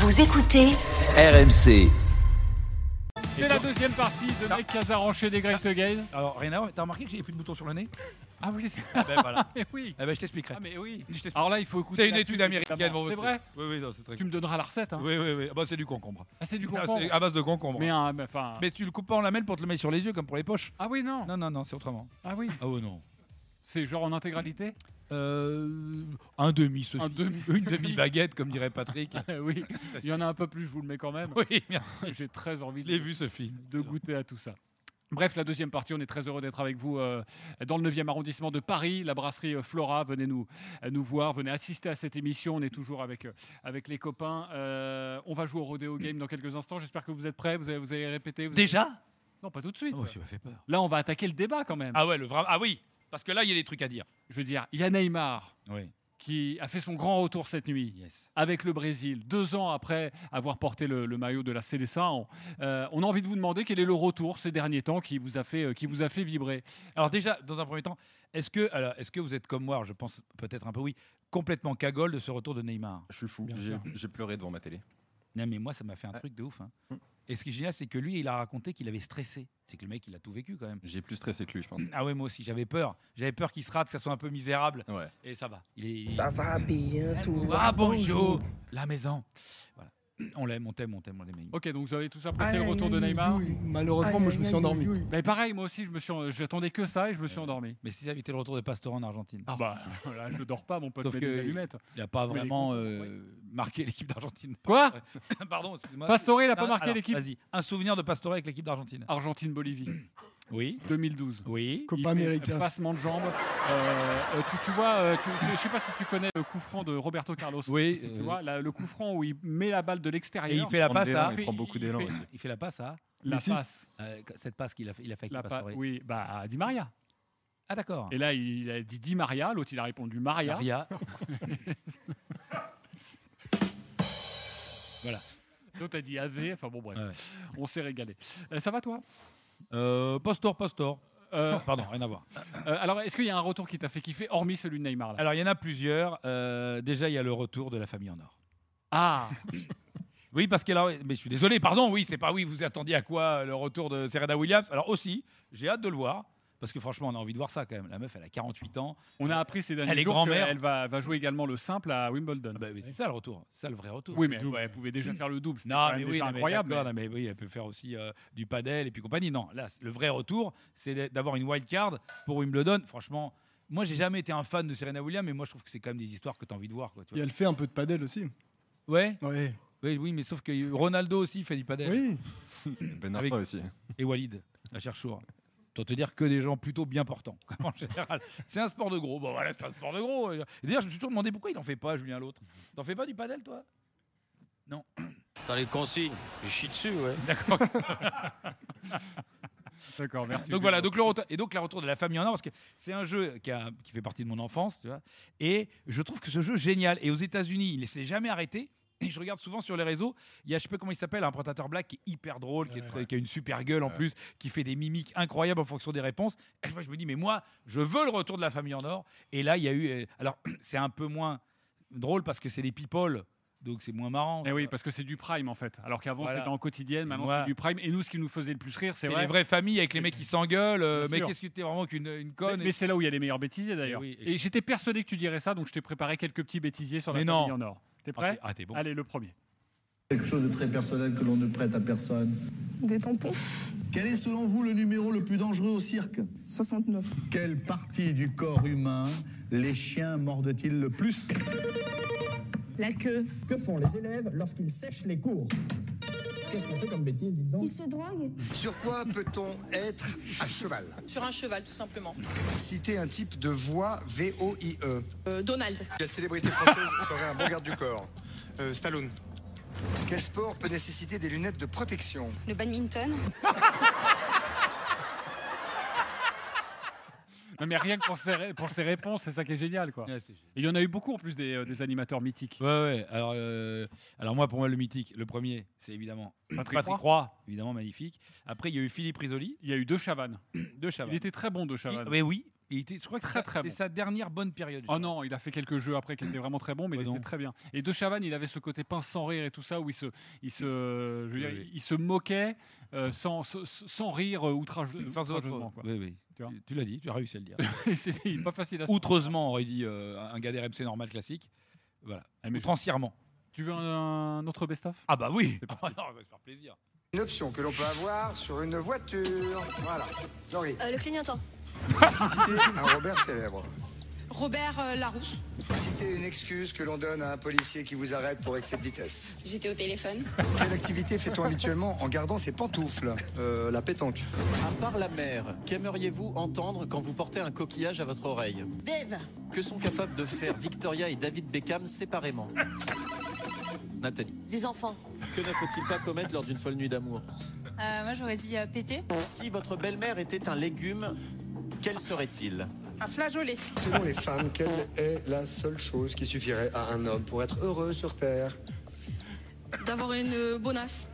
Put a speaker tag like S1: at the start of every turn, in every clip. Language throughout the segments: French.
S1: Vous écoutez
S2: RMC.
S3: C'est la deuxième partie de Mec Casaranché des Great Again.
S4: Alors, Rénard, t'as remarqué que j'ai plus de boutons sur le nez?
S3: Ah oui,
S4: Ben voilà.
S3: mais oui.
S4: Eh ben, je t'expliquerai.
S3: Ah mais oui.
S4: Je t'explique.
S3: Alors là, il faut écouter.
S4: C'est une
S3: la
S4: étude
S3: pub,
S4: américaine.
S3: évidemment.
S4: Bon,
S3: C'est vrai.
S4: Oui, non, c'est très
S3: Tu me donneras la recette. Hein.
S4: Oui. Ah bah, c'est du concombre.
S3: Ah, c'est du
S4: Ah,
S3: concombre.
S4: c'est à base de concombre.
S3: Mais enfin.
S4: Mais tu le coupes pas en lamelles pour te le mettre sur les yeux comme pour les poches?
S3: Ah oui, non.
S4: Non, c'est autrement.
S3: Ah oui.
S4: Ah ouais, non.
S3: C'est genre en intégralité.
S4: Un demi, Sophie.
S3: Un demi.
S4: Une demi-baguette, comme dirait Patrick.
S3: Oui. Il y en a un peu plus. Je vous le mets quand même.
S4: Oui, bien.
S3: J'ai très envie
S4: Je l'ai vu, ce film.
S3: de goûter à tout ça. Bref, la deuxième partie, on est très heureux d'être avec vous dans le 9e arrondissement de Paris, la brasserie Flora. Venez nous voir, venez assister à cette émission. On est toujours avec les copains. On va jouer au Rodeo Game dans quelques instants. J'espère que vous êtes prêts. Vous allez répéter.
S4: Déjà?
S3: Non, pas tout de suite.
S4: Oh, tu m'as fait peur.
S3: Là, on va attaquer le débat quand même.
S4: Ah ouais, ah oui, parce que là, il y a des trucs à dire.
S3: Je veux dire, il y a Neymar
S4: Oui.
S3: qui a fait son grand retour cette nuit.
S4: Yes.
S3: Avec le Brésil, 2 ans après avoir porté le maillot de la Seleção. On a envie de vous demander quel est le retour ces derniers temps qui vous a fait vibrer.
S4: Alors déjà, dans un premier temps, est-ce que vous êtes comme moi, je pense peut-être un peu oui, complètement cagole de ce retour de Neymar?
S5: Je suis fou.
S3: Bien sûr.
S5: J'ai pleuré devant ma télé.
S4: Non mais moi ça m'a fait un truc de ouf. Hein. Et ce qui est génial, c'est que lui, il a raconté qu'il avait stressé. C'est que le mec, il a tout vécu quand même.
S5: J'ai plus stressé que lui, je pense.
S4: Ah ouais, moi aussi, j'avais peur. J'avais peur qu'il se rate, que ça soit un peu misérable.
S5: Ouais.
S4: Et ça va.
S6: Ça va bien, tout
S4: Ah
S6: va,
S4: bonjour, la maison. Voilà. On l'aime, on t'aime, on l'aime.
S3: Ok, donc vous avez tous apprécié le retour de Neymar.
S6: Malheureusement, moi je me suis endormi.
S3: Mais pareil, moi aussi, j'attendais que ça et je me suis endormi.
S4: Mais si ça avait été le retour de Pastore en Argentine,
S3: Bah, là, je dors pas, mon pote,
S4: Sauf
S3: met
S4: que
S3: des allumettes.
S4: il n'a pas
S3: Oui,
S4: vraiment
S3: oui.
S4: marqué l'équipe d'Argentine.
S3: Quoi?
S4: Pardon, excuse-moi.
S3: Pastore, il a pas
S4: Non,
S3: marqué
S4: alors,
S3: l'équipe.
S4: Vas-y, un souvenir de Pastore avec l'équipe d'Argentine.
S3: Argentine-Bolivie,
S4: Oui,
S3: 2012.
S4: oui.
S6: Copa
S3: Il fait
S6: América.
S3: passement de jambes. Tu vois, je sais pas si tu connais le coup franc de Roberto Carlos.
S4: Oui,
S3: Tu vois, le coup franc où il met la balle de
S4: et
S3: l'extérieur.
S4: il fait la
S5: Prendre
S4: passe
S5: d'élan,
S4: à.
S5: il prend beaucoup d'élan.
S3: il fait-
S5: aussi.
S4: Il fait la passe à.
S3: La
S6: Messi.
S3: passe.
S4: Cette passe qu'il a fait avec
S3: La
S4: Pastore.
S3: oui, bah, à Di Maria.
S4: Ah d'accord.
S3: Et là, il a dit Di Maria, l'autre, il a répondu Maria.
S4: Maria. Voilà.
S3: L'autre a dit AV. Enfin bon, bref,
S4: Ouais.
S3: on s'est régalé. Ça va, toi?
S4: Pastore. Pardon, rien à voir.
S3: Alors, est-ce qu'il y a un retour qui t'a fait kiffer, hormis celui de Neymar là?
S4: Alors, il y en a plusieurs. Déjà, il y a le retour de la famille en or.
S3: Ah,
S4: Oui, parce que là, mais je suis désolé, pardon, oui, c'est pas oui, vous attendiez à quoi le retour de Serena Williams? Alors aussi, j'ai hâte de le voir, parce que franchement, on a envie de voir ça quand même. La meuf, elle a 48 ans.
S3: on a appris ces derniers
S4: Elle est
S3: jours
S4: grand-mère.
S3: qu'elle va jouer également le simple à Wimbledon.
S4: Ah bah oui, c'est ça le retour, c'est ça le vrai retour.
S3: Oui, mais elle pouvait déjà faire le double. C'était
S4: Non,
S3: quand même
S4: mais oui,
S3: déjà
S4: non, mais
S3: incroyable.
S4: d'accord, non, mais oui, elle peut faire aussi du padel et puis compagnie. Non, là, le vrai retour, c'est d'avoir une wild card pour Wimbledon. Franchement, moi, j'ai jamais été un fan de Serena Williams, mais moi, je trouve que c'est quand même des histoires que tu as envie de voir. Quoi, tu
S6: Et
S4: vois.
S6: elle fait un peu de padel aussi.
S4: Ouais,
S6: Ouais.
S4: oui, mais sauf que Ronaldo aussi fait du padel.
S6: Oui.
S5: Ben
S4: Avec-
S5: Arfa aussi.
S4: Et Walid, la cherchour. Autant te dire que des gens plutôt bien portants, en général. C'est un sport de gros. Bon, voilà, c'est un sport de gros. Et d'ailleurs, je me suis toujours demandé pourquoi il n'en fait pas, Julien, l'autre. T'en fais pas du padel, toi? Non.
S7: Dans les consignes, je chie dessus, ouais.
S4: D'accord.
S3: D'accord, merci.
S4: Donc voilà, donc le retour, et donc le retour de la famille en or, parce que c'est un jeu qui fait partie de mon enfance, tu vois. Et je trouve que ce jeu est génial. Et aux États-Unis, il ne s'est jamais arrêté. Et je regarde souvent sur les réseaux, il y a, je sais pas comment il s'appelle, un présentateur black qui est hyper drôle, qui a une super gueule en plus, qui fait des mimiques incroyables en fonction des réponses. Et je me dis, mais moi, je veux le retour de la famille en or. Et là, il y a eu. Alors, c'est un peu moins drôle parce que c'est les people, donc c'est moins marrant.
S3: Eh oui, parce que c'est du prime en fait. Alors qu'avant
S4: Voilà.
S3: c'était en quotidienne, maintenant
S4: Moi-
S3: c'est du prime. Et nous, ce qui nous faisait le plus rire, c'est
S4: C'est
S3: vrai.
S4: les vraies familles avec les mecs qui s'engueulent.
S3: Bien
S4: Mais
S3: sûr.
S4: qu'est-ce que tu es vraiment qu'une
S3: Mais,
S4: conne?
S3: mais c'est là où il y a les meilleurs bêtisiers d'ailleurs.
S4: oui,
S3: et j'étais persuadé que tu dirais ça, donc je t'ai préparé quelques petits bêtisiers sur la
S4: Mais
S3: famille
S4: non.
S3: en or. T'es prêt?
S4: Ah, t'es bon.
S3: Allez, le premier.
S8: Quelque chose de très personnel que l'on ne prête à personne.
S9: Des tampons.
S8: Quel est selon vous le numéro le plus dangereux au cirque?
S9: 69.
S8: Quelle partie du corps humain les chiens mordent-ils le plus?
S9: La queue.
S10: Que font les élèves lorsqu'ils sèchent les cours? Qu'est-ce qu'on fait comme bêtise, dites donc?
S9: Il se drogue.
S11: Sur quoi peut-on être à cheval?
S9: Sur un cheval, tout simplement.
S11: Citer un type de voix VOIE.
S9: Donald.
S11: Quelle célébrité française ferait un bon garde du corps? Stallone. Quel sport peut nécessiter des lunettes de protection?
S9: Le badminton.
S3: Non, mais rien que pour ces réponses, c'est ça qui est génial, quoi.
S4: Ouais, c'est génial.
S3: Et il y en a eu beaucoup en plus des animateurs mythiques.
S4: Ouais. Alors moi, pour moi, le mythique, le premier, c'est évidemment
S3: Patrick
S4: Roy, évidemment magnifique. Après, il y a eu Philippe Risoli,
S3: Il y a eu deux Chavannes.
S4: de Chavannes.
S3: Il était très bon, de Chavannes.
S4: Mais oui, Et je crois que
S3: Très, très
S4: c'est
S3: bon.
S4: sa dernière bonne période.
S3: Oh non, il a fait quelques jeux après qui étaient vraiment très bons, mais
S4: Ouais,
S3: il
S4: non.
S3: était très bien. Et De Chavannes, il avait ce côté pince sans rire et tout ça, où je veux dire,
S4: Oui.
S3: il se moquait sans rire
S4: Sans autre.
S3: outrageusement, quoi.
S4: Oui, oui.
S3: Tu vois.
S4: Tu l'as dit, tu as réussi à le dire.
S3: C'est pas facile à se
S4: Outreusement, aurait dit un gars d'RMC normal classique. Voilà.
S3: Ah, mais
S4: Outrancièrement.
S3: Tu veux un autre best-of?
S4: Ah bah oui.
S3: C'est
S4: Ah
S3: parti.
S4: non, on va se faire plaisir.
S11: Une option que l'on peut avoir sur une voiture. Voilà. Laurie,
S9: Le clignotant.
S11: citez un Robert célèbre.
S9: Robert Larousse.
S11: Citez une excuse que l'on donne à un policier qui vous arrête pour excès de vitesse.
S9: J'étais au téléphone.
S11: Quelle activité fait-on habituellement en gardant ses pantoufles?
S10: La pétanque.
S7: À part la mer, qu'aimeriez-vous entendre quand vous portez un coquillage à votre oreille?
S9: Dave.
S7: Que sont capables de faire Victoria et David Beckham séparément? Nathalie.
S9: Des enfants.
S7: Que ne faut-il pas commettre lors d'une folle nuit d'amour?
S9: Moi, j'aurais dit péter.
S7: Si votre belle-mère était un légume, quel serait-il?
S9: Un flageolet.
S11: Selon les femmes, quelle est la seule chose qui suffirait à un homme pour être heureux sur Terre?
S9: D'avoir une bonasse.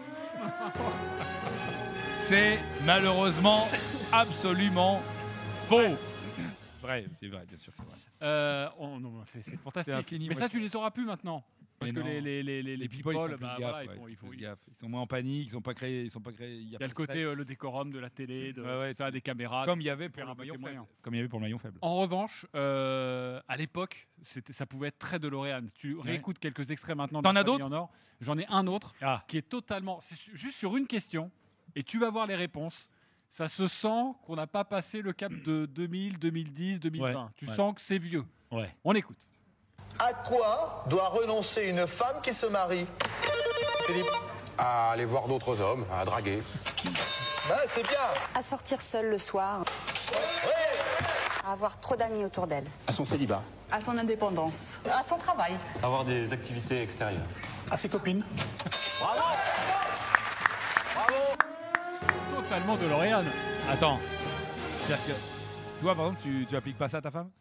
S4: C'est malheureusement absolument faux. Vrai, c'est vrai, bien sûr. C'est vrai.
S3: Non, c'est fantastique.
S4: C'est infini,
S3: mais
S4: moi,
S3: ça,
S4: je-
S3: tu les auras plus maintenant. Parce
S4: Mais
S3: que
S4: non.
S3: les
S4: people,
S3: people,
S4: ils font plus
S3: bah,
S4: gaffe,
S3: voilà,
S4: ouais,
S3: il
S4: ils
S3: faut-
S4: font plus gaffe. Ils sont moins en panique, ils sont pas créés. Il
S3: Il y a le côté le décorum de la télé, des caméras.
S4: comme il y avait pour
S3: faire
S4: le
S3: un peu
S4: maillon
S3: tes
S4: faible.
S3: moyens.
S4: Comme il y avait pour le maillon faible.
S3: En revanche, à l'époque, ça pouvait être très DeLorean. Tu réécoutes quelques extraits maintenant.
S4: T'en
S3: de La
S4: as d'autres
S3: Famille en or. J'en ai un autre
S4: Ah,
S3: qui est totalement. Juste sur une question, et tu vas voir les réponses. Ça se sent qu'on n'a pas passé le cap de 2000, 2010, 2020.
S4: Ouais,
S3: Tu
S4: ouais.
S3: sens que c'est vieux.
S4: ouais.
S3: On écoute.
S10: À quoi doit renoncer une femme qui se marie? Philippe.
S1: À aller voir d'autres hommes, à draguer.
S10: C'est bien.
S9: À sortir seule le soir. À avoir trop d'amis autour d'elle.
S1: À son célibat.
S9: À son indépendance. À son travail.
S1: Avoir des activités extérieures.
S10: À ses copines.
S3: Totalement DeLorean.
S4: Attends. C'est-à-dire que, toi, par exemple, tu appliques pas ça à ta femme?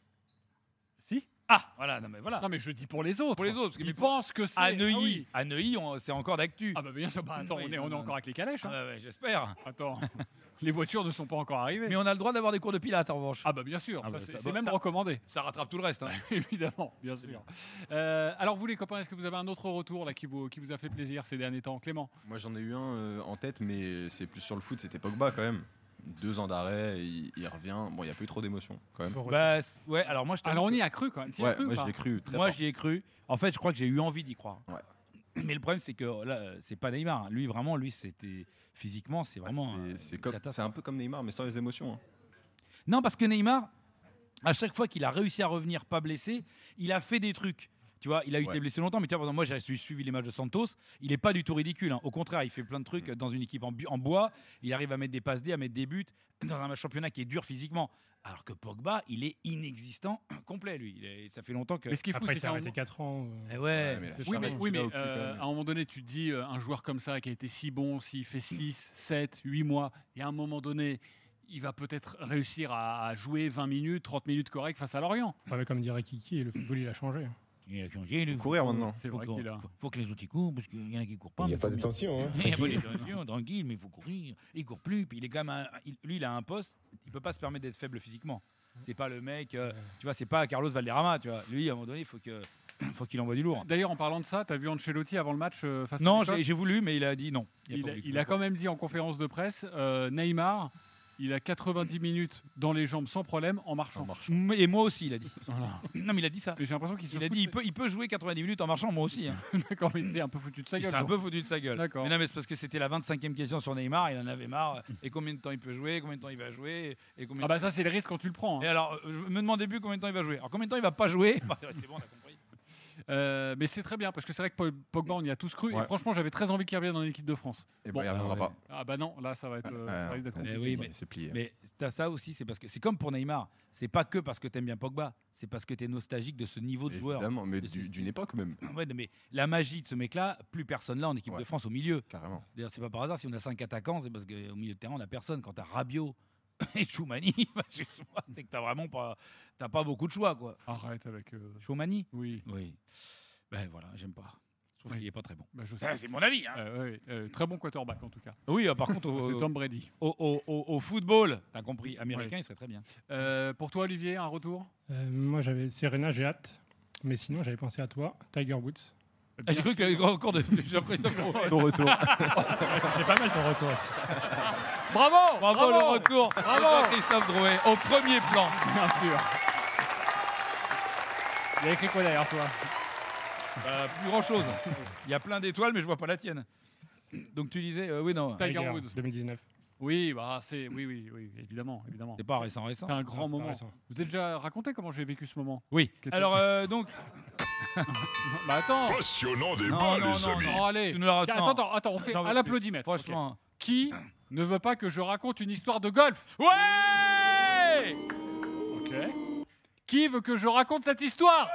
S3: Si.
S4: Ah, voilà, non mais voilà.
S3: Non, mais je dis pour les autres.
S4: Pour les autres, parce que
S3: Ils
S4: mais
S3: pensent que c'est.
S4: À Neuilly,
S3: Ah oui.
S4: à Neuilly, c'est encore d'actu.
S3: Ah bah bien sûr. Bah, attends,
S4: Oui,
S3: on est
S4: non,
S3: encore avec les calèches.
S4: Ah,
S3: Hein.
S4: ouais, j'espère.
S3: Attends. Les voitures ne sont pas encore arrivées.
S4: Mais on a le droit d'avoir des cours de pilote en revanche.
S3: Ah bah bien sûr.
S4: Ah bah,
S3: Ça,
S4: ça-
S3: c'est
S4: bon,
S3: même
S4: ça-
S3: recommandé.
S4: Ça rattrape tout le reste. Hein.
S3: Évidemment, bien sûr. Alors vous les copains, est-ce que vous avez un autre retour là qui vous a fait plaisir ces derniers temps, Clément?
S5: Moi j'en ai eu un en tête, mais c'est plus sur le foot, c'était Pogba quand même. 2 ans d'arrêt, il revient. Bon, il n'y a pas eu trop d'émotions quand même.
S4: Bah, ouais, alors moi je t'avoue
S3: Alors on
S4: que-
S3: y a cru quand même. T'y as
S5: Ouais,
S3: cru ou
S5: moi
S3: pas
S5: j'y ai cru très
S4: Moi
S5: fort.
S4: j'y ai cru. En fait, je crois que j'ai eu envie d'y croire.
S5: Ouais.
S4: Mais le problème, c'est que là, c'est pas Neymar. hein. Lui, vraiment, c'était physiquement, c'est vraiment.
S5: C'est un peu comme Neymar, mais sans les émotions. Hein.
S4: Non, parce que Neymar, à chaque fois qu'il a réussi à revenir pas blessé, il a fait des trucs. Tu vois, il a été
S5: Ouais.
S4: blessé longtemps, mais tu vois, par exemple, moi j'ai suivi les matchs de Santos. Il est pas du tout ridicule. hein. Au contraire, il fait plein de trucs dans une équipe en bois. Il arrive à mettre des passes D, à mettre des buts dans un championnat qui est dur physiquement. Alors que Pogba, il est inexistant complet, lui. Ça fait longtemps que.
S3: Mais ce qui est fou,
S6: Après,
S3: c'est
S6: il s'est
S3: qu'à un
S6: arrêté
S3: moment-
S6: 4 ans.
S4: Eh ouais,
S5: Ouais, mais
S3: Oui, mais,
S5: Charles,
S3: oui,
S5: il
S3: mais
S5: a occupé quand même.
S3: à un moment donné, tu te dis, un joueur comme ça qui a été si bon, s'il fait 6, 7, 8 mois, et à un moment donné, il va peut-être réussir à jouer 20 minutes, 30 minutes correctes face à Lorient.
S6: Ouais, mais comme dirait Kiki, le football il a changé.
S4: il a changé. Il
S5: Courir maintenant.
S3: C'est vrai qu'il a.
S4: faut que les autres y courent, parce qu'il y en a qui courent pas.
S10: Il n'y a
S4: mais
S10: pas
S4: faut
S10: de
S4: bien-
S10: tension. Hein.
S4: Il n'y a pas de tension, tranquille, mais il faut courir. Il court plus, puis il est quand même lui, il a un poste, il peut pas se permettre d'être faible physiquement. C'est pas le mec, tu vois, c'est pas Carlos Valderrama, tu vois. Lui, à un moment donné, faut qu'il envoie du lourd.
S3: D'ailleurs, en parlant de ça, tu as vu Ancelotti avant le match face
S4: Non,
S3: à l'Écosse
S4: j'ai voulu, mais il a dit non.
S3: Il a quand même dit en conférence de presse, Neymar, il a 90 minutes dans les jambes sans problème en marchant.
S4: Et moi aussi, il a dit.
S3: Voilà.
S4: Non, mais il a dit ça.
S3: Mais j'ai l'impression qu'il se
S4: Il a dit il peut jouer 90 minutes en marchant, moi aussi. hein.
S3: D'accord, mais il s'est un peu foutu de sa
S4: Il
S3: gueule.
S4: s'est un
S3: donc.
S4: peu foutu de sa gueule.
S3: D'accord.
S4: Mais non, mais c'est parce que c'était la 25e question sur Neymar, il en avait marre. Et combien de temps il peut jouer, combien de temps il va jouer, et combien
S3: Ah bah ça, c'est le risque quand tu le prends. hein.
S4: Et alors, je me demandais plus combien de temps il va jouer. Alors, combien de temps il va pas jouer Bah, c'est bon, on a compris.
S3: Mais c'est très bien parce que c'est vrai que Pogba, on y a tous cru. Et
S5: Ouais.
S3: franchement, j'avais très envie qu'il revienne dans l'équipe de France.
S5: Et
S3: Bon,
S5: il reviendra
S4: ouais.
S5: pas.
S3: Ah bah non, là, ça va être. ça risque d'être
S5: Ouais,
S3: compliqué.
S4: oui, mais-
S5: c'est plié.
S4: Mais t'as ça aussi, c'est parce que c'est comme pour Neymar. C'est pas que parce que t'aimes bien Pogba, c'est parce que t'es nostalgique de ce niveau de joueur.
S5: Évidemment, mais
S4: de ce
S5: d'une
S4: style.
S5: époque même,
S4: Ouais, mais la magie de ce mec-là, plus personne là en équipe
S5: Ouais.
S4: de France au milieu.
S5: carrément.
S4: D'ailleurs, c'est pas par hasard si on a 5 attaquants, c'est parce qu'au milieu de terrain on a personne. Quand t'as Rabiot et Choumani, excuse-moi, c'est que t'as vraiment pas beaucoup de choix quoi.
S3: Arrête avec.
S4: Choumani.
S3: Oui.
S4: Oui. Ben voilà, j'aime pas. Je trouve qu'il est pas très bon.
S3: Bah, je sais.
S4: C'est mon avis. Hein.
S3: Très bon quarterback en tout cas.
S4: Oui, par contre,
S3: C'est Tom Brady.
S4: au football, t'as compris, américain,
S3: Ouais.
S4: il serait très bien.
S3: Pour toi, Olivier, un retour?
S6: Moi, j'avais Serena, j'ai hâte. Mais sinon, j'avais pensé à toi, Tiger Woods.
S4: Ah, j'ai cru qu'il y avait encore de. J'ai l'impression que.
S5: Ton retour.
S6: C'était pas mal ton retour aussi.
S3: Bravo,
S4: Bravo, le retour.
S3: Bravo.
S4: de Christophe Drouet au premier plan.
S3: Bien sûr. Il y a écrit quoi derrière toi?
S4: Plus grand chose. Il y a plein d'étoiles, mais je vois pas la tienne. Donc tu disais, oui, non.
S3: Tiger Woods.
S6: 2019.
S3: Oui, oui, évidemment.
S4: C'est pas récent.
S3: C'est un grand
S6: c'est pas
S3: moment.
S6: récent.
S3: Vous avez déjà raconté comment j'ai vécu ce moment?
S4: Oui.
S3: Qui était-
S4: Alors, donc.
S3: Bah attends.
S2: Passionnant débat,
S4: Non,
S2: les amis.
S3: Oh, allez.
S4: Tu nous la racontes.
S3: Attends, on fait
S4: J'en veux
S3: à l'applaudimètre.
S4: Franchement.
S3: Ok. Qui ne veut pas que je raconte une histoire de golf?
S4: Ouais.
S3: Ok. Qui veut que je raconte cette histoire?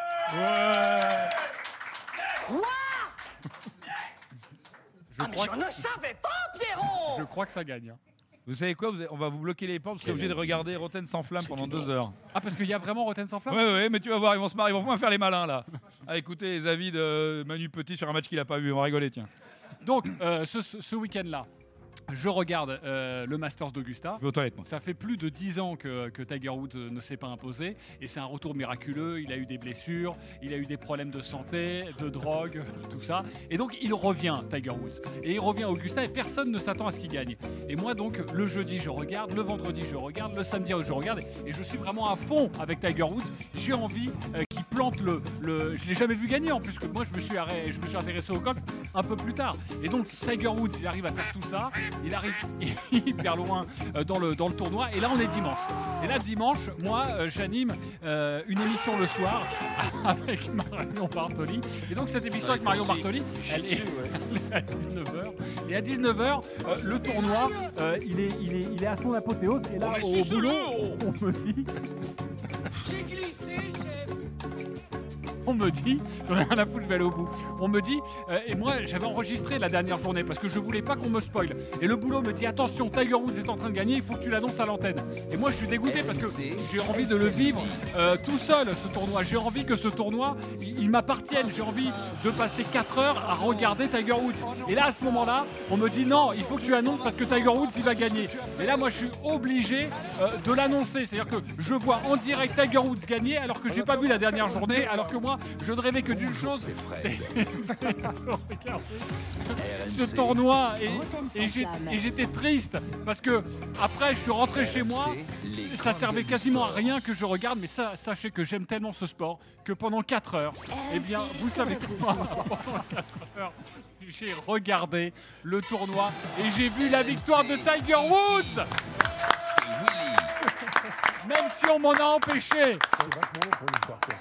S9: Je ne savais pas, Pierrot.
S3: Je crois que ça gagne. Hein.
S4: Vous savez quoi, on va vous bloquer les portes, vous serez obligé de regarder Rotten sans flamme pendant 2 heures.
S3: Ah, parce qu'il y a vraiment Rotten sans flamme?
S4: Ouais, mais tu vas voir, ils vont se marrer, ils vont vraiment faire les malins là. À écouter les avis de Manu Petit sur un match qu'il a pas vu, on va rigoler, tiens.
S3: Donc, ce week-end-là, je regarde le Masters d'Augusta.
S4: Je vais aux toilettes, moi.
S3: Ça fait plus de 10 ans que Tiger Woods ne s'est pas imposé. Et c'est un retour miraculeux. Il a eu des blessures, il a eu des problèmes de santé, de drogue, tout ça. Et donc, il revient, Tiger Woods. Et il revient à Augusta et personne ne s'attend à ce qu'il gagne. Et moi, donc, le jeudi, je regarde. Le vendredi, je regarde. Le samedi, je regarde. Et je suis vraiment à fond avec Tiger Woods. J'ai envie qu'il plante le... Je l'ai jamais vu gagner en plus, que moi, je me suis intéressé au golf un peu plus tard. Et donc, Tiger Woods, il arrive à faire tout ça. Il arrive hyper loin dans le tournoi. Et là, on est dimanche. Et là, dimanche, moi, j'anime une émission le soir avec Marion Bartoli. Et donc, cette émission avec Marion Bartoli, elle est à 19h. Et à 19h, le tournoi, il est à son apothéose. Et là, au boulot, on me dit...
S9: J'ai glissé, chef.
S3: On me dit, j'en ai rien à foutre, je vais aller au bout. On me dit, et moi j'avais enregistré la dernière journée parce que je voulais pas qu'on me spoil. Et le boulot me dit, attention, Tiger Woods est en train de gagner, il faut que tu l'annonces à l'antenne. Et moi je suis dégoûté parce que j'ai envie de le vivre tout seul, ce tournoi. J'ai envie que ce tournoi, il m'appartienne. J'ai envie de passer 4 heures à regarder Tiger Woods. Et là, à ce moment-là, on me dit, non, il faut que tu annonces parce que Tiger Woods, il va gagner. Et là, moi je suis obligé de l'annoncer. C'est-à-dire que je vois en direct Tiger Woods gagner alors que j'ai pas vu la dernière journée, alors que moi, je ne rêvais que d'une chose, c'est ce tournoi. Et j'étais triste parce que après, je suis rentré chez moi. Ça servait quasiment à rien que je regarde, mais sachez que j'aime tellement ce sport que pendant 4 heures, eh bien, vous savez quoi, pendant 4 heures, j'ai regardé le tournoi et j'ai vu la victoire de Tiger Woods.
S2: C'est Willy.
S3: Même si on m'en a empêché.
S10: C'est vachement long pour une histoire.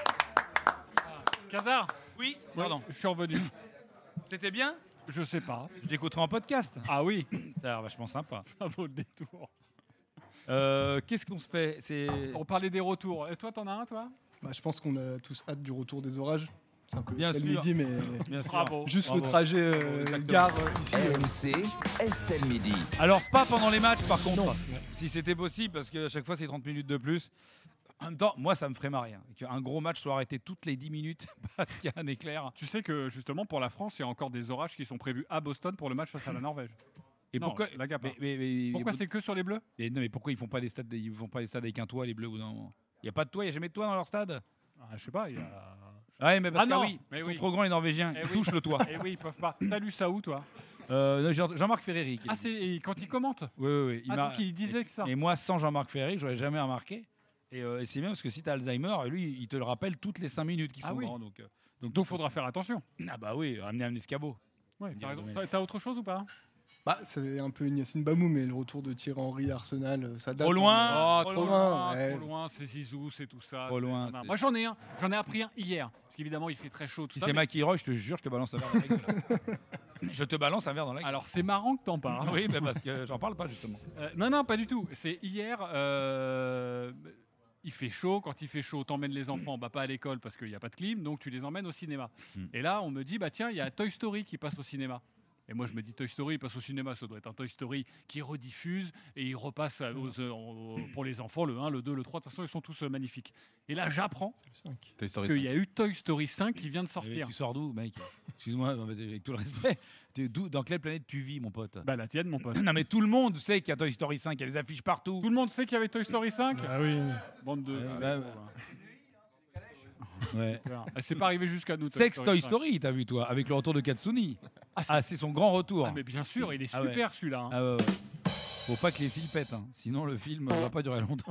S3: Kazar,
S4: Oui, pardon.
S3: je suis revenu.
S4: C'était bien.
S3: Je sais pas.
S4: Je l'écouterai en podcast.
S3: Ah oui,
S4: Ça a l'air vachement sympa.
S3: ça vaut le détour.
S4: Qu'est-ce qu'on se fait?
S3: On parlait des retours. Et toi, t'en as un, toi?
S12: Je pense qu'on a tous hâte du retour des orages. C'est un peu
S4: Bien
S12: le
S4: sûr.
S12: midi, mais
S4: Bien sûr.
S3: Bravo.
S12: juste
S4: Bravo.
S12: le trajet
S4: Exactement.
S12: gare ici.
S2: RMC, Estelle Midi.
S4: Alors, pas pendant les matchs, par contre. Si c'était possible, parce qu'à chaque fois, c'est 30 minutes de plus. En même temps, moi, ça me ferait marrer. Qu'un gros match soit arrêté toutes les 10 minutes parce qu'il y a un éclair.
S3: Tu sais que justement pour la France, il y a encore des orages qui sont prévus à Boston pour le match face à la Norvège.
S4: Et
S3: Non,
S4: pourquoi
S3: la Gapa.
S4: mais-
S3: Pourquoi c'est que sur les Bleus?
S4: mais pourquoi ils font pas des stades avec un toit, les Bleus ou non? Il y a pas de toit, il y a jamais de toit dans leur stade.
S3: Je sais pas, il y a...
S4: Ouais, mais parce
S3: Ah
S4: que
S3: non,
S4: oui,
S3: mais
S4: ils
S3: oui.
S4: sont trop grands les Norvégiens,
S3: Eh
S4: ils
S3: oui.
S4: touchent le toit.
S3: Eh oui, ils peuvent pas. T'as lu ça où, toi?
S4: Jean-Marc Ferreri.
S3: Ah, c'est quand il commente?
S4: Oui.
S3: Donc il disait que ça.
S4: Et moi, sans Jean-Marc Ferreri, j'aurais jamais remarqué. Et c'est bien parce que si tu as Alzheimer, lui, il te le rappelle toutes les 5 minutes qui
S3: Ah
S4: sont
S3: oui.
S4: grands.
S3: Donc il faudra faire attention.
S4: Ah bah oui, amener un escabeau.
S3: Ouais,
S4: Dire
S3: t'as raison.
S4: dommage.
S3: T'as autre chose ou pas?
S12: C'est un peu une Yacine Bamou, mais le retour de Thierry Henry, Arsenal, ça date.
S4: Trop loin.
S3: Oh,
S4: trop
S3: trop
S12: loin,
S3: loin,
S12: ouais.
S3: trop loin, c'est Zizou, c'est tout ça.
S4: Trop
S3: c'est-
S4: loin,
S3: Non,
S4: c'est-
S3: moi j'en ai un, j'en ai appris un hier. Parce qu'évidemment il fait très chaud. Tout
S4: Si
S3: ça,
S4: c'est
S3: mais-
S4: McIlroy, je te jure, je te balance un verre dans la gueule. Je te balance un verre dans la gueule.
S3: Alors c'est marrant que t'en parles.
S4: Oui, mais parce que j'en parle pas justement.
S3: Non, pas du tout. C'est hier. Il fait chaud. Quand il fait chaud, t'emmènes les enfants, pas à l'école parce qu'il n'y a pas de clim, donc tu les emmènes au cinéma. Et là, on me dit, tiens, il y a Toy Story qui passe au cinéma. Et moi, je me dis Toy Story, parce qu'au cinéma, ça doit être un Toy Story qui rediffuse et il repasse pour les enfants, le 1, le 2, le 3. De toute façon, ils sont tous magnifiques. Et là, j'apprends
S5: Toy Story
S3: qu'il
S5: 5.
S3: y a eu Toy Story 5 qui vient de
S4: Mais
S3: sortir.
S4: tu sors d'où, mec? Excuse-moi, avec tout le respect. Dans quelle planète tu vis, mon pote?
S3: Bah, la tienne, mon pote.
S4: Non, mais tout le monde sait qu'il y a Toy Story 5, il y a des affiches partout.
S3: Tout le monde sait qu'il y avait Toy Story 5?
S6: Ah oui.
S3: Bande de.
S4: Ouais.
S3: C'est pas arrivé jusqu'à nous.
S4: Sex Toy
S3: 5.
S4: Story, t'as vu, toi, avec le retour de Katsuni. C'est son grand retour.
S3: Ah, mais bien sûr, il est
S4: Ah ouais.
S3: super celui-là. Hein.
S4: Ah ouais, ouais. Faut pas que les fils pètent, hein. Sinon le film va pas durer longtemps.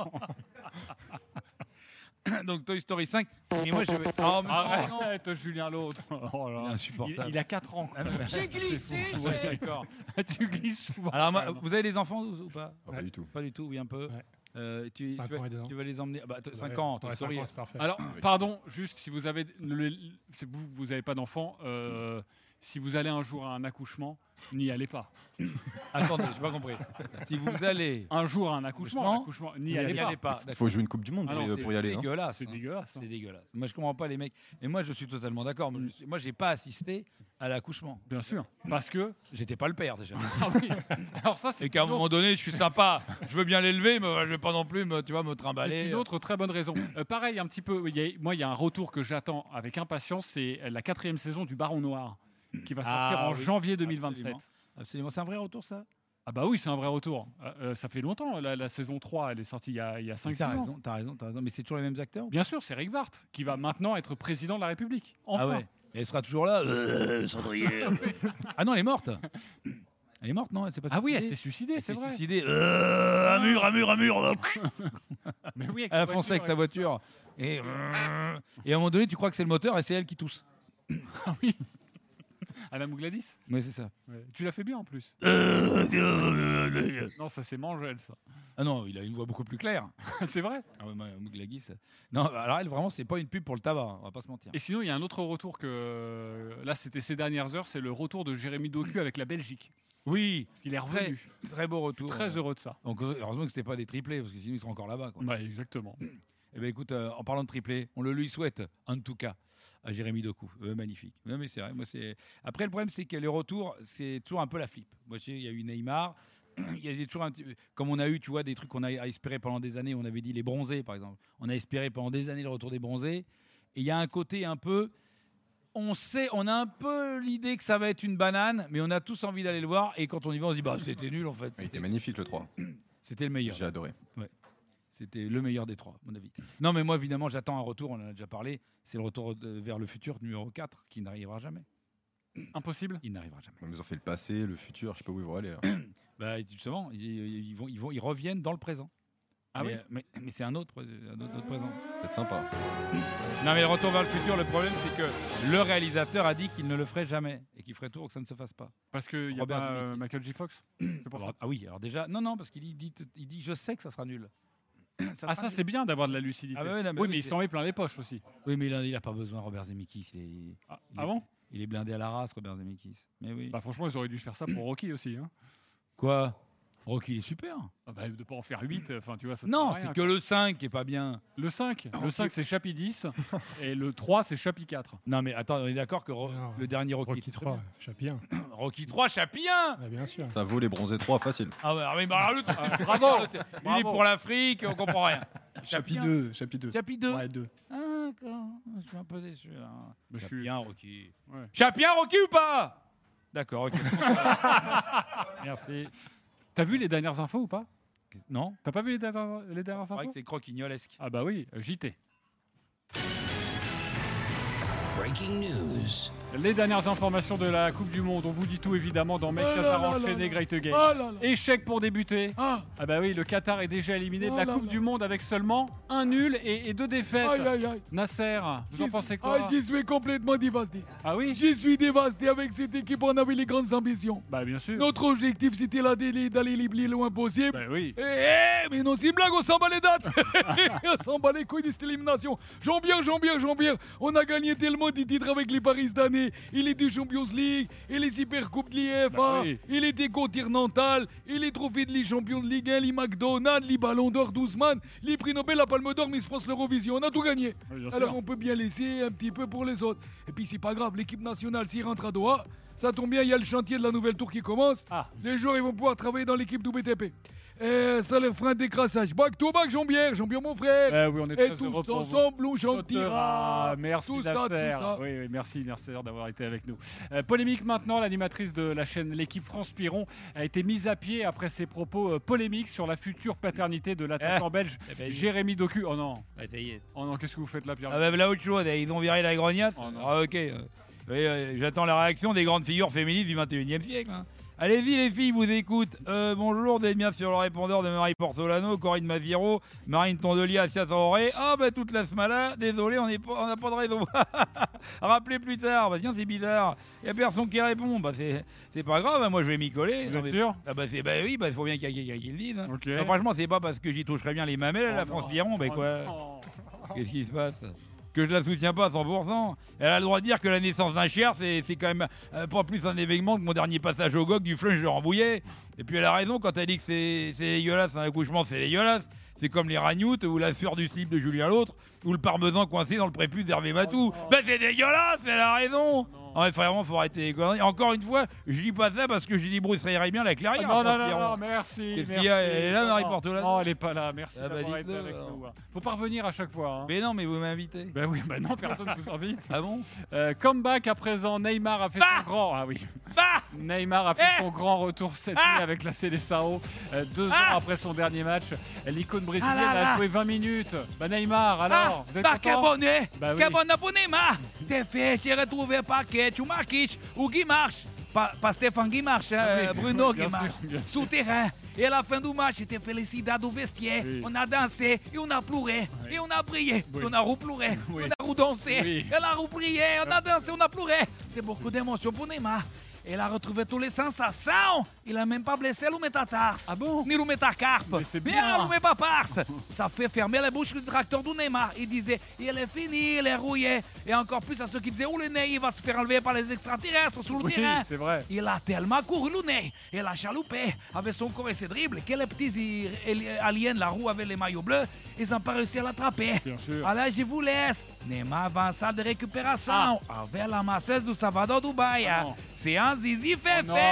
S4: Donc Toy Story 5. Mais moi je vais. Oh, mais
S3: Arrête, Julien, l'autre. Oh là.
S4: Il est insupportable.
S3: Il a 4 ans.
S4: J'ai glissé,
S3: C'est fou. Ouais, d'accord. Tu glisses souvent.
S4: Alors, vous avez des enfants ou pas?
S5: Pas du tout.
S4: Pas du tout, oui, un peu.
S6: Ouais.
S4: Tu
S6: 5 ans et 2 ans.
S4: vas les emmener. 5
S6: Ouais.
S4: ans, Toy
S6: Ouais,
S4: Story.
S6: 5 ans, c'est parfait.
S3: Alors, pardon, juste si vous avez, vous n'avez pas d'enfant, si vous allez un jour à un accouchement, n'y allez pas.
S4: Attendez, j'ai pas compris. Si vous allez
S3: un jour à un accouchement, n'y allez pas.
S5: Il faut jouer une Coupe du Monde
S3: Ah non,
S5: pour y aller. hein.
S4: Dégueulasse.
S3: C'est dégueulasse.
S4: C'est dégueulasse. Moi, je comprends pas les mecs. Mais moi, je suis totalement d'accord. Moi, j'ai pas assisté à l'accouchement.
S3: Bien sûr, parce que
S4: j'étais pas le père déjà.
S3: Ah oui. Alors ça, c'est
S4: et qu'à un moment donné, je suis sympa. Je veux bien l'élever, mais je vais pas non plus me trimballer.
S3: C'est une autre très bonne raison. Pareil, un petit peu. Moi, il y a un retour que j'attends avec impatience. C'est la 4e saison du Baron Noir qui va sortir en janvier 2027.
S4: Absolument. C'est un vrai retour, ça?
S3: Ah bah oui, c'est un vrai retour. Ça fait longtemps. La saison 3, elle est sortie il y a 5 ans.
S4: T'as raison. Mais c'est toujours les mêmes acteurs?
S3: Bien sûr, c'est Rick Vart qui va maintenant être président de la République. Enfin.
S4: Ah ouais. Et elle sera toujours là. Cendrier. Ah non, elle est morte. Elle est morte, non? Elle s'est pas
S3: Ah oui,
S4: suicidée.
S3: elle s'est suicidée, c'est vrai.
S4: Elle s'est suicidée. Un mur.
S3: Mais oui,
S4: Elle a foncé avec sa voiture. Et à un moment donné, tu crois que c'est le moteur et c'est elle qui tousse.
S3: Ah oui. Madame Gladys?
S4: Oui, c'est ça.
S3: Ouais. Tu l'as fait bien en plus. Non, ça c'est Mangel, ça.
S4: Ah non, il a une voix beaucoup plus claire.
S3: C'est vrai?
S4: Ah ouais, Madame Gladys. Non, alors elle, vraiment, c'est pas une pub pour le tabac, on va pas se mentir.
S3: Et sinon, il y a un autre retour que. Là, c'était ces dernières heures, c'est le retour de Jérémy Doku avec la Belgique.
S4: Oui,
S3: il est revenu.
S4: Très beau retour.
S3: Très heureux de ça.
S4: Donc heureusement que c'était pas des triplés, parce que sinon ils seront encore là-bas.
S3: Ouais, exactement.
S4: Eh bien écoute, en parlant de triplé, on le lui souhaite, en tout cas, à Jérémy Doku. Magnifique. Non mais c'est vrai, moi c'est. Après le problème c'est que les retours, c'est toujours un peu la flip. Moi je sais, il y a eu Neymar, il y a toujours comme on a eu, tu vois, des trucs qu'on a espéré pendant des années. On avait dit les bronzés, par exemple. On a espéré pendant des années le retour des bronzés. Et il y a un côté un peu. On a un peu l'idée que ça va être une banane, mais on a tous envie d'aller le voir. Et quand on y va, on se dit, bah c'était nul en fait.
S5: Il était magnifique le 3.
S4: C'était le meilleur.
S5: J'ai adoré.
S4: Ouais. C'était le meilleur des 3, à mon avis. Non, mais moi, évidemment, j'attends un retour, on en a déjà parlé. C'est le retour vers le futur numéro 4, qui n'arrivera jamais.
S3: Impossible?
S4: Il n'arrivera jamais.
S5: Ils ont fait le passé, le futur, je sais pas où ils vont aller. Là.
S4: Bah, justement, ils reviennent dans le présent.
S3: Ah
S4: mais, oui mais c'est un autre présent.
S5: C'est sympa.
S4: Non, mais le retour vers le futur, le problème, c'est que le réalisateur a dit qu'il ne le ferait jamais et qu'il ferait tout pour que ça ne se fasse pas.
S3: Parce qu'il y a pas Michael J. Fox.
S4: Ah oui, alors déjà, non, parce qu'il dit je sais que ça sera nul.
S3: Ça c'est bien d'avoir de la lucidité.
S4: Ah bah ouais,
S3: oui, mais il s'en met plein les poches aussi.
S4: Oui, mais il a pas besoin, Robert Zemeckis.
S3: Bon
S4: il est blindé à la race, Robert Zemeckis. Mais oui.
S3: Bah, franchement, ils auraient dû faire ça pour Rocky aussi. Hein.
S4: Quoi? Rocky, il est super.
S3: Ah bah, de pas en faire 8, enfin tu vois. Ça
S4: non, c'est que le 5 qui est pas bien.
S3: Le 5 c'est Chapi 10 et le 3 c'est Chapi 4.
S4: Non mais attends, on est d'accord que le dernier Rocky
S6: 3, Chapi 1.
S4: Rocky 3, Chapi 1.
S6: Ah, bien sûr.
S5: Ça vaut les bronzés 3 facile.
S4: Ah ouais, mais bah, bravo. Il est pour l'Afrique, on comprend rien.
S12: Chapi 2.
S4: Chapi 2.
S12: Ouais, 2.
S4: Ah d'accord, je suis un peu déçu. Hein. Chapi 1, Rocky.
S3: Ouais.
S4: Chapi 1, Rocky ou pas? D'accord, ok. Merci.
S3: T'as vu les dernières infos ou pas?
S4: Non.
S3: T'as pas vu les dernières infos?
S4: C'est vrai que c'est croquignolesque.
S3: Ah bah oui, JT.
S2: Breaking news.
S3: Les dernières informations de la Coupe du Monde, on vous dit tout évidemment dans Make Qatar enchaîné Great Again. Échec pour débuter. Ah bah oui, le Qatar est déjà éliminé de la Coupe du Monde avec seulement un nul et 2 défaites. Nasser, vous en pensez quoi?
S13: J'y suis complètement dévasté.
S3: Ah oui?
S13: J'y suis dévasté avec cette équipe, on avait les grandes ambitions.
S3: Bah bien sûr.
S13: Notre objectif c'était d'aller les plus loin possible.
S3: Bah oui.
S13: Mais non, c'est une blague, on s'en bat les dates. On s'en bat les couilles de cette élimination. Jean-Pierre, on a gagné tellement de titres avec les Paris cette année. il est des Champions League, et les Supercoupes de l'IFA,
S3: Bah oui.
S13: et les décontinentales, et les trophées de les Champions de Ligue 1, les McDonald's, les Ballons d'Or 12 man, les prix Nobel, la Palme d'Or, Miss France, l'Eurovision, on a tout gagné.
S3: Oui, bien
S13: Alors
S3: sûr.
S13: on peut bien laisser un petit peu pour les autres. Et puis c'est pas grave, l'équipe nationale s'y rentre à Doha, ça tombe bien, il y a le chantier de la nouvelle tour qui commence.
S3: Ah.
S13: Les joueurs ils vont pouvoir travailler dans l'équipe du BTP. Et ça leur fera un décrassage. Back to back, Jean-Pierre mon frère.
S3: Oui, on est
S13: Et
S3: très heureux
S13: tous
S3: pour vous.
S13: ensemble, on chantira.
S3: Merci
S13: tout ça, tout
S3: Nasser.
S13: ça.
S3: Oui, merci Nasser d'avoir été avec nous. Polémique maintenant, l'animatrice de la chaîne L'équipe France Piron a été mise à pied après ses propos polémiques sur la future paternité de l'attaquant belge Jérémy Doku. Oh non.
S4: Ça y est.
S3: Oh non, qu'est-ce que vous faites là, Pierre?
S4: Ah bah là autre chose, ils ont viré la grognate.
S3: Oh non.
S4: Ah ok. J'attends la réaction des grandes figures féministes du 21e siècle. Hein. Allez-y les filles, vous écoute. Bonjour, vous êtes bien sur le répondeur de Marie Portolano, Corinne Maviro, Marine Tondelier, Asia Traoré. Ah bah toute la semaine, désolé, on n'a pas de réseau. Rappelez plus tard, bah tiens c'est bizarre. Il n'y a personne qui répond, bah c'est pas grave, hein, moi je vais m'y coller.
S3: Vous êtes sûr?
S4: Ah bah oui, il faut bien qu'il y ait quelqu'un qui le dise. Hein.
S3: Ok.
S4: Non, franchement, c'est pas parce que j'y toucherais bien les mamelles, la France Piron, bah quoi. Qu'est-ce qui se passe? Que je la soutiens pas à 100%. Elle a le droit de dire que la naissance d'un chien, c'est quand même pas plus un événement que mon dernier passage au GOG du flunch de Rambouillet. Et puis elle a raison quand elle dit que c'est dégueulasse, un accouchement c'est dégueulasse. C'est comme les ragnoutes ou la sueur du slip de Julien l'autre ou le parmesan coincé dans le prépuce d'Hervé Matou. Ben c'est dégueulasse, elle a raison. Non mais vraiment, faut arrêter les conneries. Encore une fois, je dis pas ça parce que j'ai dit Bruce Raillerait bien la clairière.
S3: Non, merci.
S4: Qu'est-ce qu'il y a? Elle est là, Marie Portolano?
S3: Non, elle est pas là. Merci
S4: Ah bah,
S3: d'avoir été
S4: dites-le,
S3: avec
S4: alors.
S3: nous. Faut pas revenir à chaque fois. Hein.
S4: Mais non, mais vous m'invitez.
S3: Ben oui, ben non, personne ne vous invite.
S4: Ah bon?
S3: Comeback à présent, Neymar a fait son grand. Ah oui. Neymar a fait son grand retour cette nuit avec la Seleção. 2 ans après son dernier match, l'icône brésilienne a joué 20 minutes. Bah Neymar, alors, vous êtes
S13: Bah,
S3: content?
S13: que bonnet!
S3: Bah oui.
S13: Que bonnet pour Neymar! C'est fait, j'ai retrouvé Paquet, o Marquinhos, o Guimarães. Pas Stéphane Guimarães, hein, Bruno
S3: bien
S13: Guimarães.
S3: sûr, bien sûr.
S13: Souterrain. Et à la fin du match, c'était felicidade au vestiaire.
S3: Oui.
S13: On a dansé, et on a pleuré, et on a prié.
S3: Oui.
S13: Et on a repleuré,
S3: Oui.
S13: on a redansé,
S3: Oui.
S13: et on a reprié, on a dansé, on a pleuré. C'est beaucoup d'émotions pour Neymar. Il a retrouvé tous les sensations. Il a même pas blessé le métatarse.
S3: Ah bon?
S13: Ni le métacarpe.
S3: Mais c'est bien.
S13: Le métatarse. Ça fait fermer la bouche du tracteur du Neymar. Il disait, il est fini, il est rouillé. Et encore plus à ceux qui disaient, oh le nez, il va se faire enlever par les extraterrestres sur le
S3: Oui,
S13: terrain.
S3: c'est vrai.
S13: Il a tellement couru le nez. Il a chaloupé avec son corps et ses dribbles que les petits aliens, la roue avec les maillots bleus, ils n'ont pas réussi à l'attraper.
S3: Bien sûr.
S13: Alors je vous laisse. Neymar va en salle de récupération avec la masseuse du Salvador Dubaï.
S3: Ah non.
S13: C'est un zizi fait
S3: non.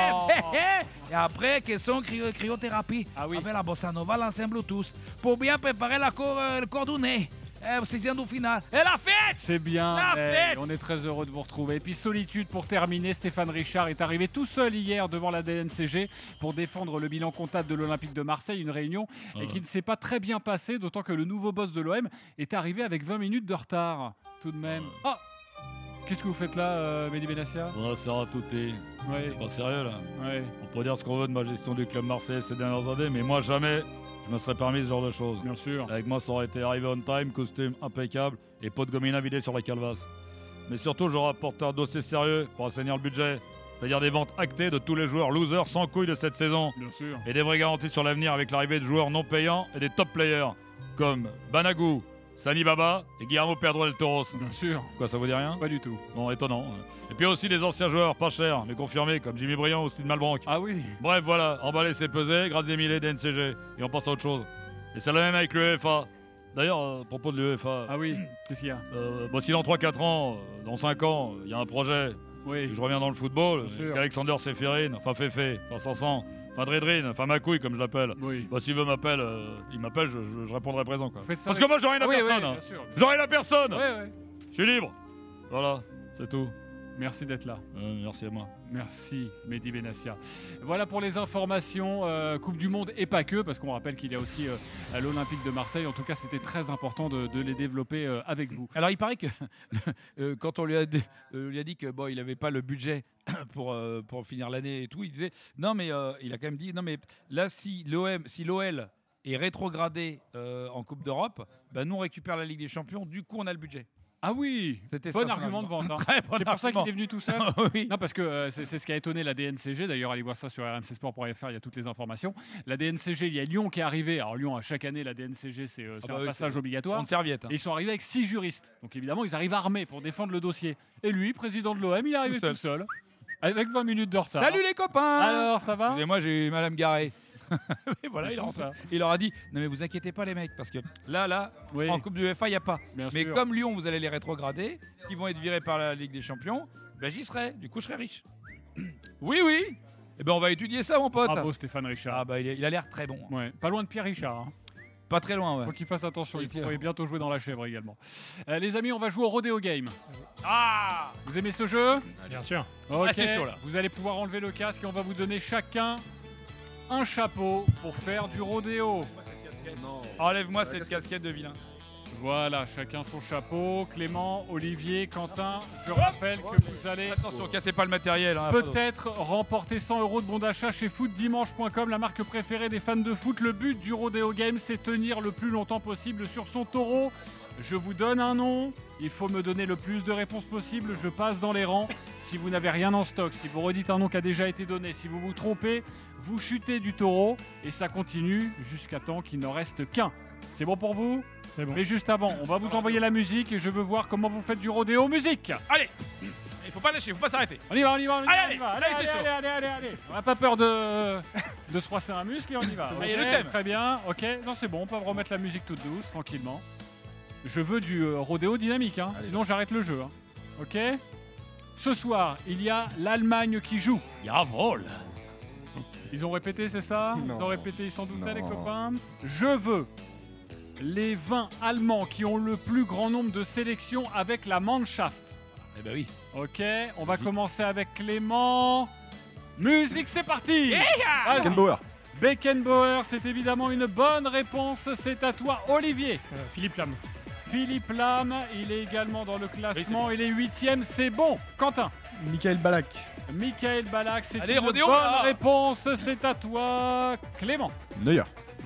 S13: Et après, question cryothérapie avec la bossa nova, l'ensemble Bluetooth pour bien préparer le corps du nez. C'est du final. Et la fête!
S3: C'est bien,
S13: La fête!
S3: on est très heureux de vous retrouver. Et puis solitude pour terminer, Stéphane Richard est arrivé tout seul hier devant la DNCG pour défendre le bilan comptable de l'Olympique de Marseille, une réunion et qui ne s'est pas très bien passée, d'autant que le nouveau boss de l'OM est arrivé avec 20 minutes de retard, tout de même. Ah, qu'est-ce que vous faites là, Mehdi Benassia?
S14: Buonasera a tutti.
S3: Ouais.
S14: Pas sérieux là.
S3: Ouais.
S14: On peut dire ce qu'on veut de ma gestion du club marseillais ces dernières années, mais moi jamais je me serais permis ce genre de choses.
S3: Bien sûr.
S14: Avec moi, ça aurait été arrivé on time, costume impeccable et pot de gomina vidé sur la calvasse. Mais surtout, j'aurais apporté un dossier sérieux pour assainir le budget, c'est-à-dire des ventes actées de tous les joueurs losers sans couilles de cette saison.
S3: Bien sûr.
S14: Et des vraies garanties sur l'avenir avec l'arrivée de joueurs non payants et des top players comme Banagou, Sani Baba et Guillermo Pedro del Toros.
S3: Bien sûr.
S14: Quoi, ça vous dit rien?
S3: Pas du tout.
S14: Bon, étonnant. Et puis aussi des anciens joueurs pas chers, mais confirmés, comme Jimmy Briand ou Steve Malbranck.
S3: Ah oui.
S14: Bref, voilà, emballé c'est pesé, grâce Emile DNCG. Et on passe à autre chose. Et c'est la même avec l'UEFA. D'ailleurs, à propos de l'UEFA.
S3: Ah oui, qu'est-ce qu'il y a?
S14: Si dans 3-4 ans, dans 5 ans, il y a un projet, et je reviens dans le football, qu'Alexander Seferin, enfin Féfé, enfin Sansan, enfin Dredrin, enfin Macouille comme je l'appelle.
S3: Oui.
S14: S'il veut m'appelle, il m'appelle, je répondrai présent. Quoi.
S3: Faites ça
S14: Parce
S3: avec-
S14: que moi j'aurai la
S3: Ah oui,
S14: personne.
S3: oui,
S14: hein.
S3: bien sûr, bien
S14: J'aurai la personne.
S3: Ouais.
S14: Je suis libre. Voilà, c'est tout.
S3: Merci d'être là.
S14: Merci à moi.
S3: Merci Mehdi Benassia. Voilà pour les informations Coupe du Monde et pas que, parce qu'on rappelle qu'il y a aussi à l'Olympique de Marseille. En tout cas, c'était très important de les développer avec vous.
S4: Alors il paraît que quand on lui a dit que bon, il n'avait pas le budget pour finir l'année et tout, il disait non mais il a quand même dit non mais là si l'OL est rétrogradé en Coupe d'Europe, ben nous on récupère la Ligue des Champions, du coup on a le budget.
S3: Ah oui,
S4: C'était
S3: bon
S4: ça, son
S3: argument de vente. Hein.
S4: Très bon
S3: C'est pour ça
S4: argument.
S3: qu'il est venu tout seul.
S4: Oui.
S3: Non, parce que c'est ce qui a étonné la DNCG. D'ailleurs, allez voir ça sur rmcsport.fr, il y a toutes les informations. La DNCG, il y a Lyon qui est arrivé. Alors Lyon, à chaque année, la DNCG, c'est
S4: bah
S3: un
S4: oui,
S3: passage
S4: c'est
S3: obligatoire.
S4: une serviette, hein.
S3: Et ils sont arrivés avec 6 juristes. Donc évidemment, ils arrivent armés pour défendre le dossier. Et lui, président de l'OM, il est arrivé tout seul. Avec 20 minutes de retard.
S4: Salut les copains.
S3: Alors, ça va?
S4: Excusez-moi, j'ai eu Madame Garé. Et voilà,
S3: C'est
S4: il
S3: fou,
S4: rentre.
S3: ça.
S4: Il leur a dit non mais vous inquiétez pas les mecs parce que là
S3: Oui.
S4: en Coupe de UEFA il y a pas.
S3: Bien
S4: Mais
S3: sûr.
S4: comme Lyon vous allez les rétrograder, qui vont être virés par la Ligue des Champions, ben j'y serai. Du coup je serai riche. Oui. Eh ben on va étudier ça mon pote.
S3: Bravo Stéphane Richard.
S4: Ah bah il a l'air très bon.
S3: Ouais. Pas loin de Pierre Richard. Hein.
S4: Pas très loin ouais.
S3: Faut qu'il fasse attention, il
S4: Tiens.
S3: pourrait bientôt jouer dans la chèvre également. Les amis, on va jouer au Rodeo Game.
S4: Ah
S3: Vous aimez ce jeu?
S6: Bien sûr.
S3: Ok,
S4: Ah, c'est chaud, là.
S3: Vous allez pouvoir enlever le casque et on va vous donner chacun un chapeau pour faire du rodéo.
S4: Enlève-moi cette casquette de vilain.
S3: Voilà, chacun son chapeau. Clément, Olivier, Quentin, je rappelle que vous allez
S4: Attention, cassez pas le matériel. Hein,
S3: peut-être remporter 100 € de bon d'achat chez footdimanche.com, la marque préférée des fans de foot. Le but du Rodeo Game, c'est tenir le plus longtemps possible sur son taureau. Je vous donne un nom, il faut me donner le plus de réponses possible, je passe dans les rangs. Si vous n'avez rien en stock, si vous redites un nom qui a déjà été donné, si vous vous trompez, vous chutez du taureau et ça continue jusqu'à temps qu'il n'en reste qu'un. C'est bon pour vous?
S6: C'est bon.
S3: Mais juste avant, on va vous envoyer la musique et je veux voir comment vous faites du rodéo. Musique!
S4: Allez, il faut pas lâcher, il faut pas s'arrêter.
S3: On y va, on y va, on y va,
S4: Allez,
S3: on y va.
S4: allez, c'est chaud.
S3: Allez. On n'a pas peur de se froisser un muscle et on y va.
S4: Allez,
S3: Ok,
S4: le thème.
S3: Très bien, ok. Non, c'est bon, on peut remettre la musique toute douce, tranquillement. Je veux du rodéo dynamique, hein. Sinon j'arrête le jeu. Hein. Ok? Ce soir, il y a l'Allemagne qui joue.
S4: Jawohl.
S3: Ils ont répété, c'est ça?
S5: Non.
S3: Ils ont répété, ils s'en doutaient, les
S5: Non.
S3: copains. Je veux les 20 Allemands qui ont le plus grand nombre de sélections avec la Mannschaft.
S4: Eh ben oui.
S3: Ok, on va commencer avec Clément. Musique, c'est parti! Vas-y.
S5: Beckenbauer.
S3: Beckenbauer, c'est évidemment une bonne réponse. C'est à toi, Olivier.
S6: Philippe Lam.
S3: Philippe Lam, il est également dans le classement. Il est 8e, c'est bon. Quentin.
S12: Michael Ballack.
S3: Michael Ballack, c'est
S4: Allez,
S3: une
S4: rodéo,
S3: bonne
S4: là.
S3: réponse. C'est à toi, Clément.
S5: Neuer.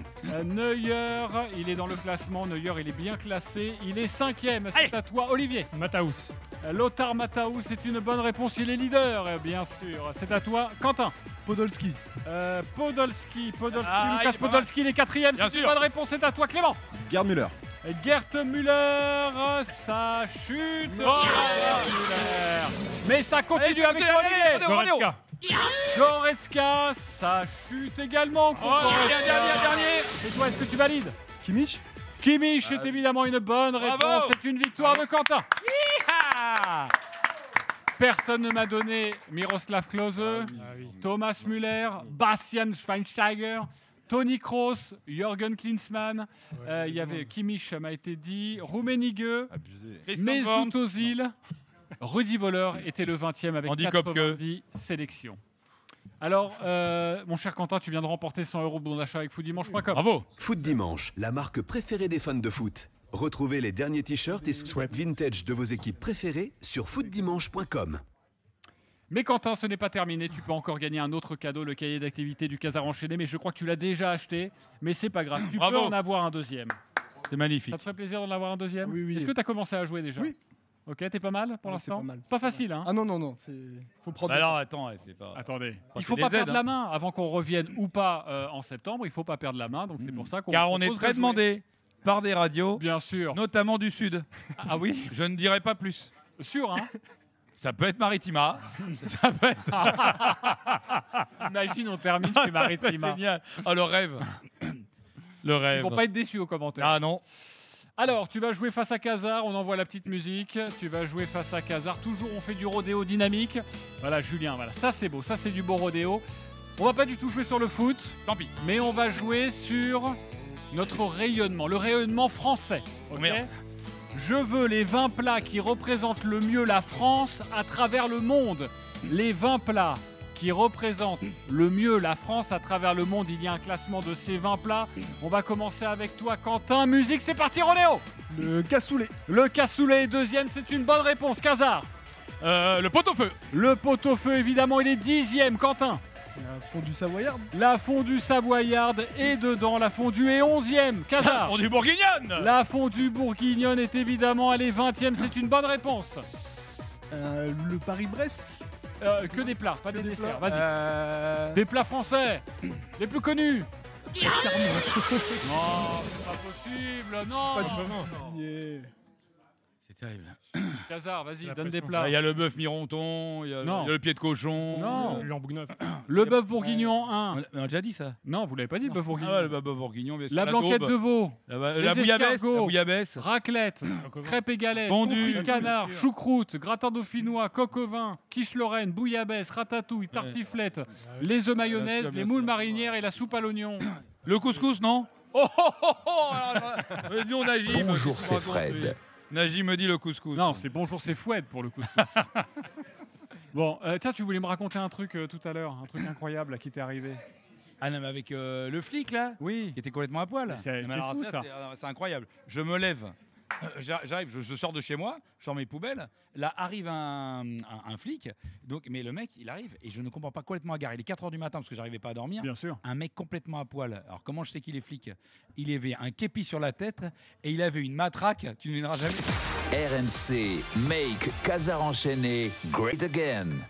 S3: Neuer, il est dans le classement. Neuer, il est bien classé. Il est 5e. C'est
S4: Allez.
S3: à toi, Olivier.
S6: Mataus.
S3: Lothar Matthaus, c'est une bonne réponse. Il est leader, bien sûr. C'est à toi, Quentin.
S12: Podolski.
S3: Podolski,
S4: Ah, il
S3: Lucas
S4: est pas
S3: Podolski, il est 4e.
S4: Bien
S3: C'est une
S4: sûr.
S3: bonne réponse. C'est à toi, Clément.
S5: Gerd Müller.
S3: Gerd Müller, ça chute. Gerd Müller. Mais ça continue avec Olivier.
S6: Goretzka.
S3: Goretzka, ça chute également. contre Goretzka.
S4: dernier.
S3: Et toi, est-ce que tu valides?
S12: Kimmich.
S3: Kimmich est évidemment une bonne réponse.
S4: Bravo.
S3: C'est une victoire de Quentin.
S4: Ah
S3: Personne ne m'a donné Miroslav Klose, Thomas Müller, Bastian Schweinsteiger, Toni Kroos, Jürgen Klinsmann. Il y avait Kimmich, m'a été dit, Rummenigge,
S5: Abusé.
S3: Mesut Özil, Rudi Völler était le 20e avec
S4: Andy
S3: 90 sélections. Alors, mon cher Quentin, tu viens de remporter 100 € de bon d'achat avec footdimanche.com.
S4: Bravo.
S15: Foot Dimanche, la marque préférée des fans de foot. Retrouvez les derniers t-shirts et sweats vintage de vos équipes préférées sur footdimanche.com.
S3: Mais Quentin, ce n'est pas terminé. Tu peux encore gagner un autre cadeau, le cahier d'activité du Casar enchaîné. Mais je crois que tu l'as déjà acheté. Mais c'est pas grave. Tu
S4: Bravo.
S3: peux en avoir un deuxième.
S4: C'est magnifique.
S3: Ça te ferait plaisir d'en avoir un deuxième?
S12: Oui.
S3: Est-ce que tu as commencé à jouer déjà?
S12: Oui.
S3: Ok, t'es pas mal pour
S12: Ouais, c'est
S3: l'instant?
S12: pas mal, c'est
S3: Pas
S12: pas
S3: facile, hein?
S12: Ah non, c'est. Faut prendre.
S4: Bah alors attends, ouais, c'est pas.
S3: Attendez.
S4: Enfin,
S3: Il faut
S4: c'est
S3: pas
S4: des
S3: perdre
S4: aides,
S3: la
S4: hein.
S3: main avant qu'on revienne ou pas en septembre. Il faut pas perdre la main. Donc c'est pour ça qu'on.
S4: Car on est
S3: propose de
S4: très
S3: jouer.
S4: demandé par des radios,
S3: Bien sûr.
S4: notamment du sud.
S3: Ah oui?
S4: Je ne dirai pas plus.
S3: Sûr, hein?
S4: Ça peut être Maritima. Ça peut être.
S3: Imagine, on termine
S4: Ah,
S3: chez
S4: ça serait
S3: Maritima.
S4: génial. Oh, le rêve. Le
S3: Ils
S4: rêve.
S3: vont pas être déçus aux commentaires.
S4: Ah non.
S3: Alors, tu vas jouer face à Casar, on envoie la petite musique. Tu vas jouer face à Casar. Toujours, on fait du rodéo dynamique. Voilà, Julien, voilà. Ça, c'est beau. Ça, c'est du beau rodéo. On va pas du tout jouer sur le foot.
S4: Tant pis.
S3: Mais on va jouer sur notre rayonnement, le rayonnement français. Ok ?
S4: Merde.
S3: Je veux les 20 plats qui représentent le mieux la France à travers le monde. Les 20 plats qui représentent le mieux la France à travers le monde. Il y a un classement de ces 20 plats. On va commencer avec toi, Quentin. Musique, c'est parti, Ronéo.
S12: Le cassoulet.
S3: Le cassoulet est deuxième, c'est une bonne réponse. Casar.
S4: Le pot-au-feu.
S3: Le pot-au-feu, évidemment, il est 10e. Quentin.
S12: La fondue savoyarde.
S3: La fondue savoyarde est dedans. La fondue est 11e. Casar.
S4: La fondue bourguignonne.
S3: La fondue bourguignonne est évidemment, elle est 20e. C'est une bonne réponse.
S12: Le Paris-Brest.
S3: Que des plats, pas des desserts. Vas-y. Des plats français. Les plus connus. Non, c'est pas possible. Non.
S12: Pas du
S4: C'est terrible.
S3: Casar, vas-y, donne des plats.
S4: Il y a le bœuf mironton, il y a le pied de cochon.
S3: Non.
S6: Lambourgneuf.
S3: Le bœuf bourguignon 1.
S4: On a déjà dit ça.
S3: Non, vous l'avez pas dit, le bœuf bourguignon.
S4: Ah ouais, le bœuf bourguignon. bien sûr.
S3: La blanquette
S4: daube.
S3: de veau.
S4: La bouillabaisse.
S3: Raclette. Crêpes et galettes.
S4: Fondue.
S3: Confit de canard. Choucroute. Gratin dauphinois. Coq au vin. Quiche Lorraine. Bouillabaisse. Ratatouille. Tartiflette. Les œufs mayonnaise. Les moules marinières et la soupe à l'oignon.
S4: Le couscous, non? Oh oh oh oh non, Najib.
S2: Bonjour, c'est Fred.
S4: Najib me dit le couscous.
S3: Non, c'est bonjour, c'est Foued pour le couscous. Bon, tiens, tu voulais me raconter un truc tout à l'heure, un truc incroyable là, qui t'est arrivé.
S4: Ah non, mais avec le flic là,
S3: oui,
S4: qui était complètement à poil.
S3: C'est fou, ça.
S4: C'est incroyable. Je me lève, j'arrive, je sors de chez moi, je sors mes poubelles. Là arrive un flic, donc, mais le mec il arrive et je ne comprends pas, complètement agarré. Il est 4h du matin parce que j'arrivais pas à dormir.
S3: Bien sûr.
S4: Un mec complètement à poil. Alors comment je sais qu'il est flic? Il avait un képi sur la tête et il avait une matraque. Tu ne verras jamais.
S2: RMC, make Casar enchaîné great again.